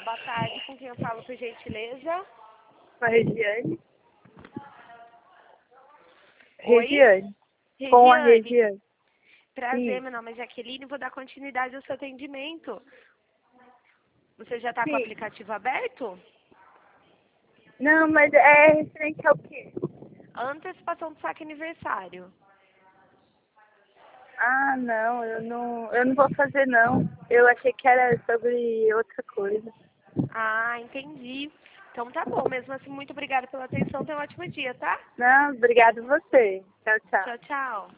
Boa tarde, com quem eu falo, por gentileza? Com a Regiane. Oi? Regiane. Com a Regiane, Regiane. prazer, Isso. meu nome é Jaqueline, vou dar continuidade ao seu atendimento. Você já está com o Sim. aplicativo aberto? Não, mas é referente ao quê? Antecipação do saque aniversário. Ah, não, eu não vou fazer não. Eu achei que era sobre outra coisa. Ah, entendi. Então tá bom, mesmo assim, muito obrigada pela atenção, tenha um ótimo dia, tá? Não, obrigado você. Tchau, tchau. Tchau, tchau.